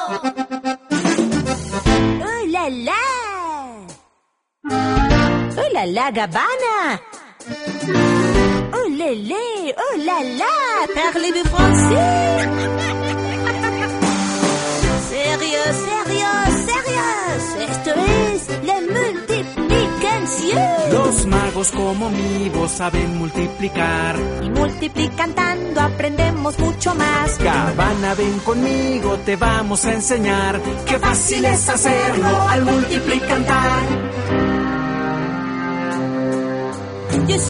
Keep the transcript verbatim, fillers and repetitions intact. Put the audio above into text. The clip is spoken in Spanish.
¡Oh, la, la! ¡Oh, la, la, Gabbana! ¡Oh, lé, lé! ¡Oh, la, la! Parlez-vous français? ¡Serios, serios, serios! ¡Esto es la multiplicación! Los magos como Mibo saben multiplicar. Y multiplicando aprendemos mucho más. Gabbana, ven conmigo, te vamos a enseñar. ¡Qué fácil es hacerlo al multiplicar!